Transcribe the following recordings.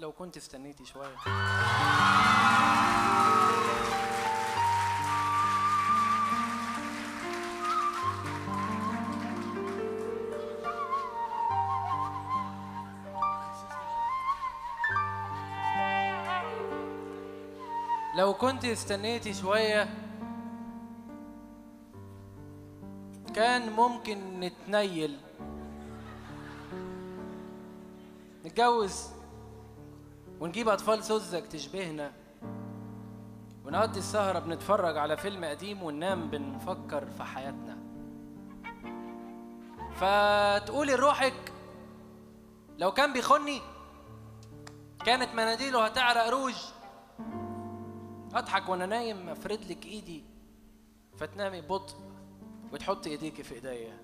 لو كنت استنيتي شوية. لو كنت استنيتي شوية كان ممكن نتنيل، نتجوز ونجيب أطفال سذج تشبهنا، ونقضي السهرة بنتفرج على فيلم قديم وننام بنفكر في حياتنا. فتقولي لروحك لو كان بيخوني كانت مناديله هتعرق روج. أضحك وأنا نايم أفرد لك إيدي فتنامي ببطء وتحطي إيديكي في إيديا.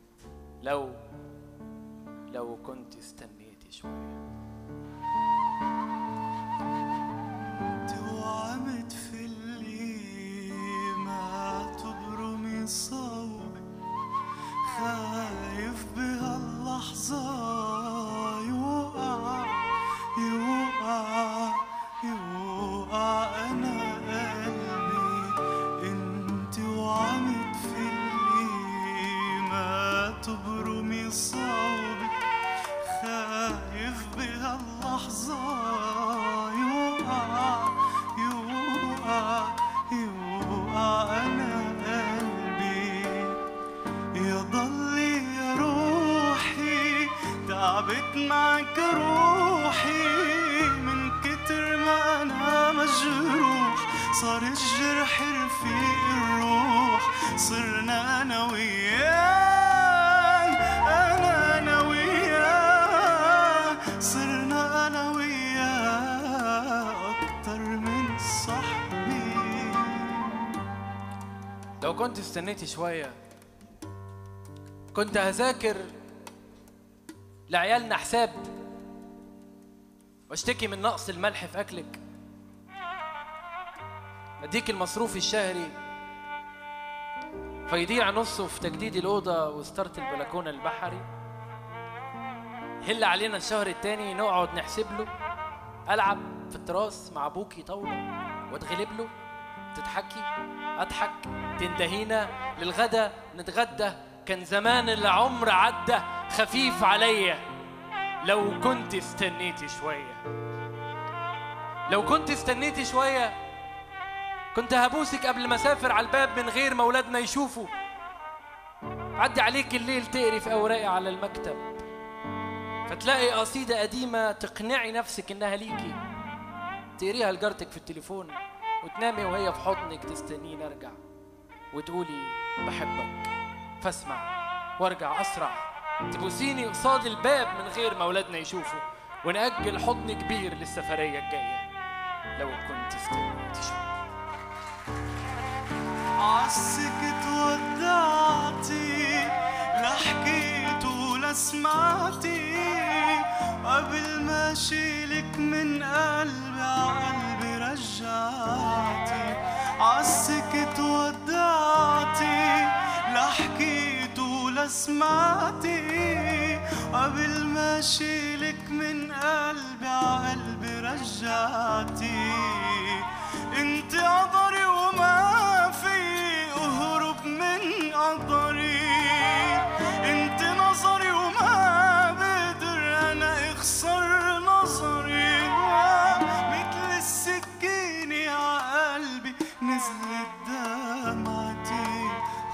لو كنت استنيتي شوية. توعمت في اللي ما تبرمي صوبي، خايف بهاللحظة يوقع أنا قلبي. انت وعمت في اللي ما تبرمي صوبي، خايف بهاللحظة يوقع أنا قلبي. يضلي يا روحي تعبت معك روحي، من كتر ما أنا مجروح صار الجرح رفيق الروح. صرنا أنا وياه، أنا وياه، صرنا أنا وياه أكتر من صاحبي. لو كنت استنيتي شوية كنت هذاكر لعيالنا حساب واشتكي من نقص الملح في أكلك، أديك المصروف الشهري فيضيع نصه في تجديد الأوضة وستارة البلكونة البحري. هل علينا الشهر التاني نقعد نحسب له، ألعب في التراس مع أبوكي طاولة واتغلب له، تضحكي أضحك، تندهينا للغدا نتغدى. كان زمان العمر عدى خفيف عليا. لو كنت استنيتي شوية، لو كنت استنيتي شوية كنت هبوسك قبل ما اسافر على الباب من غير ما اولادنا يشوفوا. عدي عليك الليل تقري في اوراقي على المكتب فتلاقي قصيدة قديمة تقنعي نفسك انها ليكي، تقريها لجارتك في التليفون وتنامي وهي في حضنك تستنيني ارجع وتقولي بحبك، فاسمع وارجع اسرع، تبوسيني قصاد الباب من غير ما اولادنا يشوفوا، ونأجل حضن كبير للسفرية الجاية. لو كنت استنيتي شوية. عالسكت ودعتي، لا حكيت ولا سمعتي، قبل ما شيلك من قلبي عقلبي رجعتي. عالسكت ودعتي، لا حكيت ولا سمعتي، قبل ما شيلك من قلبي عقلبي رجعتي. انت قدري وما في اهرب من قدري، انت نظري وما بقدر انا اخسر نظري. مثل السكينة عقلبي نزلت دمعتي.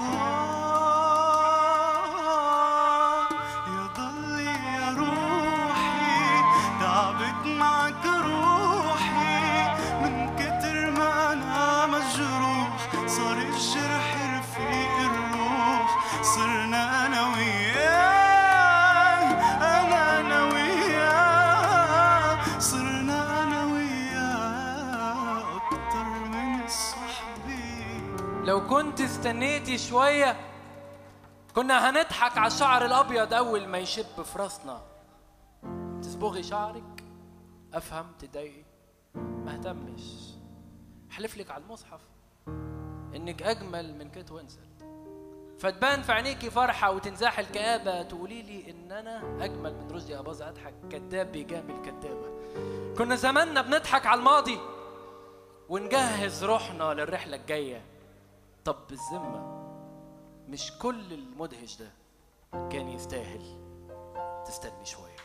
يضلي يا روحي تعبت معك روحي، من كتر ما أنا مجروح صار الجرح رفيق الروح. صرنا أنا وياه، أنا وياه، صرنا أنا وياه أكتر من صحبي. لو كنت استنيتي شوية كنا هنضحك على الشعر الأبيض أول ما يشب في راسنا. تصبغي شعرك أفهم تضايقي ما اهتمش، أحلف لك على المصحف إنك أجمل من كيت وينسلت. فتبان في عينيكي فرحة وتنزاح الكآبة، تقولي لي إن أنا أجمل من رشدي أباظة. أضحك، كداب بيجامل كدابة. كنا زماننا بنضحك على الماضي ونجهز روحنا للرحلة الجاية. طب بالذمة مش كل المدهش ده كان يستاهل تستني شوية؟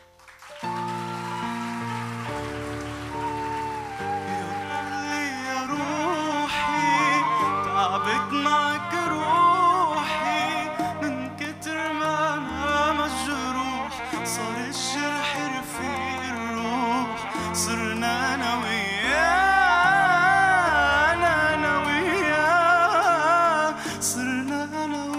يا روحي تعبت معك روحي، من كتر ما أنا مجروح صار الجرح رفيق الروح. صرنا أنا وياه، صرنا أنا